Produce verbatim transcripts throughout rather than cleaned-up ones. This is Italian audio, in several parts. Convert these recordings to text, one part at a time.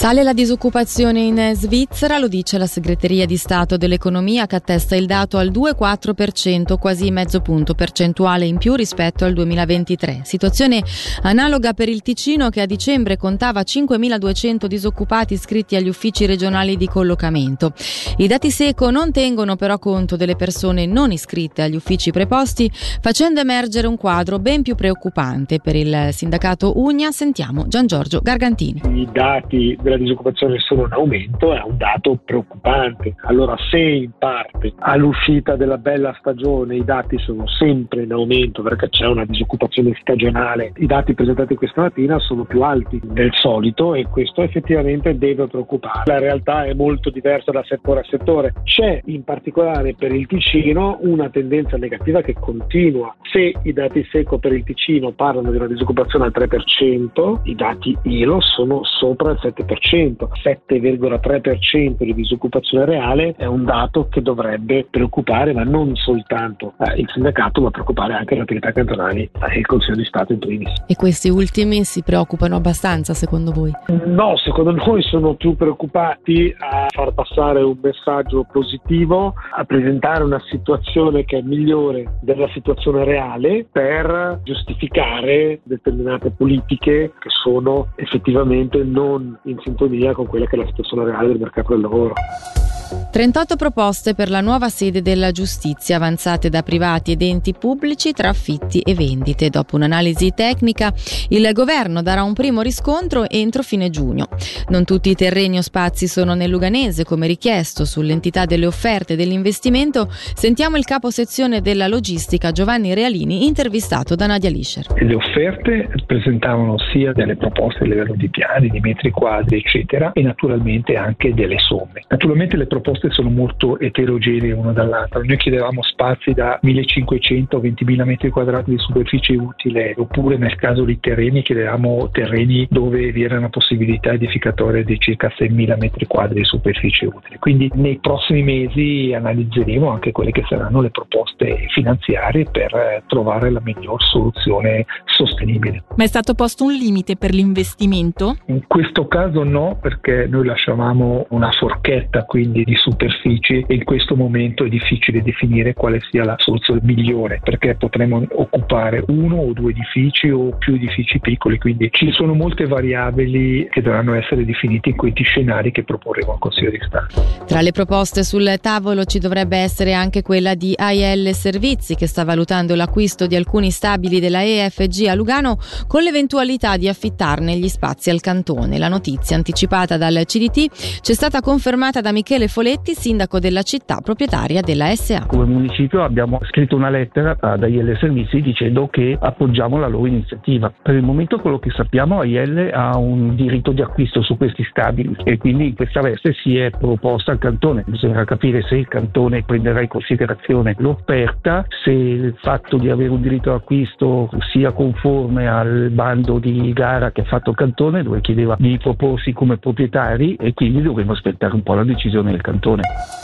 Sale la disoccupazione in Svizzera, lo dice la Segreteria di Stato dell'Economia, che attesta il dato al due virgola quattro per cento, quasi mezzo punto percentuale in più rispetto al duemilaventitré. Situazione analoga per il Ticino, che a dicembre contava cinquemiladuecento disoccupati iscritti agli uffici regionali di collocamento. I dati Seco non tengono però conto delle persone non iscritte agli uffici preposti, facendo emergere un quadro ben più preoccupante. Per il sindacato Unia sentiamo Gian Giorgio Gargantini. I dati della disoccupazione sono in aumento, è un dato preoccupante. Allora, se in parte all'uscita della bella stagione i dati sono sempre in aumento perché c'è una disoccupazione stagionale, i dati presentati questa mattina sono più alti del solito e questo effettivamente deve preoccupare. La realtà è molto diversa da settore a settore. C'è in particolare per il Ticino una tendenza negativa che continua. Se i dati Seco per il Ticino parlano di una disoccupazione al tre per cento, i dati I L O sono sopra il sette per cento. sette virgola tre per cento di disoccupazione reale è un dato che dovrebbe preoccupare, ma non soltanto eh, il sindacato, ma preoccupare anche le autorità cantonali e il Consiglio di Stato in primis. E questi ultimi si preoccupano abbastanza, secondo voi? No, secondo noi sono più preoccupati a far passare un messaggio positivo, a presentare una situazione che è migliore della situazione reale per giustificare determinate politiche che sono effettivamente non in sintonia con quella che è la situazione reale del mercato del lavoro. trentotto proposte per la nuova sede della giustizia avanzate da privati ed enti pubblici tra affitti e vendite. Dopo un'analisi tecnica, il governo darà un primo riscontro entro fine giugno. Non tutti i terreni o spazi sono nel Luganese come richiesto. Sull'entità delle offerte dell'investimento sentiamo il capo sezione della logistica Giovanni Realini, intervistato da Nadia Lischer. Le offerte presentavano sia delle proposte a livello di piani, di metri quadri eccetera, e naturalmente anche delle somme. Naturalmente le proposte sono molto eterogenee una dall'altra. Noi chiedevamo spazi da millecinquecento a ventimila metri quadrati di superficie utile, oppure nel caso di terreni chiedevamo terreni dove vi era una possibilità edificatoria di circa seimila metri quadri di superficie utile. Quindi nei prossimi mesi analizzeremo anche quelle che saranno le proposte finanziarie per trovare la miglior soluzione sostenibile. Ma è stato posto un limite per l'investimento? In questo caso no, perché noi lasciavamo una forchetta quindi di superfici e in questo momento è difficile definire quale sia la soluzione migliore, perché potremo occupare uno o due edifici o più edifici piccoli, quindi ci sono molte variabili che dovranno essere definite in questi scenari che proporremo al Consiglio di Stato. Tra le proposte sul tavolo ci dovrebbe essere anche quella di A I L Servizi, che sta valutando l'acquisto di alcuni stabili della E F G a Lugano con l'eventualità di affittarne gli spazi al cantone. La notizia, anticipata dal C D T, c'è stata confermata da Michele Foletti, sindaco della città proprietaria della S A. Come municipio abbiamo scritto una lettera ad A I L Servizi dicendo che appoggiamo la loro iniziativa. Per il momento quello che sappiamo, A I L ha un diritto di acquisto su questi stabili e quindi in questa veste si è proposta al cantone. Bisogna capire se il cantone prenderà in considerazione l'offerta, se il fatto di avere un diritto d'acquisto sia conforme al bando di gara che ha fatto il cantone, dove chiedeva di proporsi come proprietari, e quindi dovremo aspettare un po' la decisione del cantone.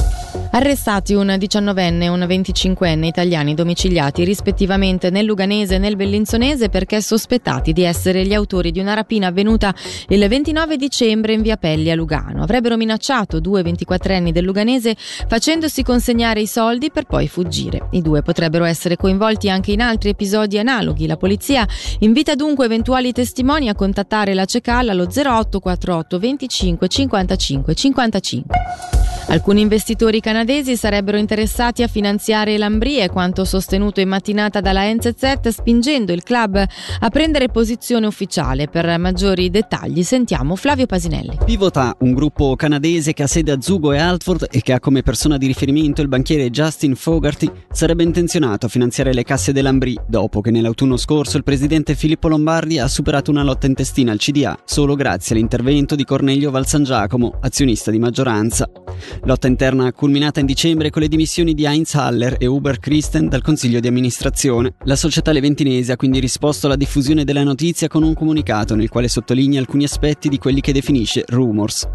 Arrestati un diciannovenne e un venticinquenne italiani domiciliati rispettivamente nel Luganese e nel Bellinzonese perché sospettati di essere gli autori di una rapina avvenuta il ventinove dicembre in via Pelli a Lugano. Avrebbero minacciato due ventiquattrenni del Luganese facendosi consegnare i soldi per poi fuggire. I due potrebbero essere coinvolti anche in altri episodi analoghi. La polizia invita dunque eventuali testimoni a contattare la CECAL allo zero otto quarantotto venticinque cinquantacinque cinquantacinque. Alcuni investitori canadesi sarebbero interessati a finanziare l'Ambrie, quanto sostenuto in mattinata dalla N Z Z, spingendo il club a prendere posizione ufficiale. Per maggiori dettagli sentiamo Flavio Pasinelli. Pivota, un gruppo canadese che ha sede a Zugo e Altford e che ha come persona di riferimento il banchiere Justin Fogarty, sarebbe intenzionato a finanziare le casse dell'Ambrie dopo che nell'autunno scorso il presidente Filippo Lombardi ha superato una lotta intestina al C D A solo grazie all'intervento di Cornelio Valsangiacomo, azionista di maggioranza. Lotta interna culminata in dicembre con le dimissioni di Heinz Haller e Hubert Christen dal consiglio di amministrazione. La società leventinese ha quindi risposto alla diffusione della notizia con un comunicato nel quale sottolinea alcuni aspetti di quelli che definisce rumors.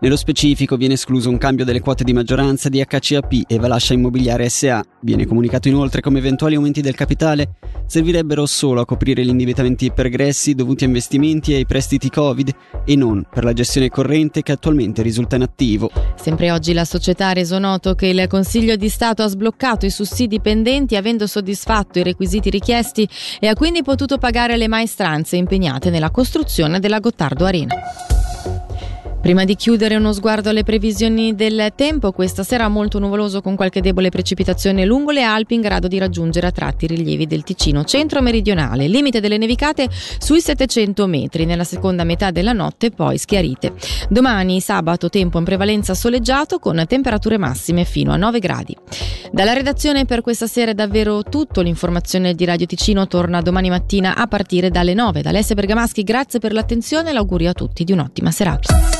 Nello specifico viene escluso un cambio delle quote di maggioranza di H C A P e Valascia Immobiliare S A. Viene comunicato inoltre come eventuali aumenti del capitale servirebbero solo a coprire gli indebitamenti pregressi dovuti a investimenti e ai prestiti Covid e non per la gestione corrente che attualmente risulta inattivo. Sempre oggi la società ha reso noto che il Consiglio di Stato ha sbloccato i sussidi pendenti avendo soddisfatto i requisiti richiesti e ha quindi potuto pagare le maestranze impegnate nella costruzione della Gottardo Arena. Prima di chiudere, uno sguardo alle previsioni del tempo. Questa sera molto nuvoloso con qualche debole precipitazione lungo le Alpi in grado di raggiungere a tratti i rilievi del Ticino centro-meridionale. Limite delle nevicate sui settecento metri nella seconda metà della notte, poi schiarite. Domani sabato tempo in prevalenza soleggiato con temperature massime fino a nove gradi. Dalla redazione per questa sera è davvero tutto. L'informazione di Radio Ticino torna domani mattina a partire dalle nove. Da Alessia Bergamaschi grazie per l'attenzione e l'augurio a tutti di un'ottima serata.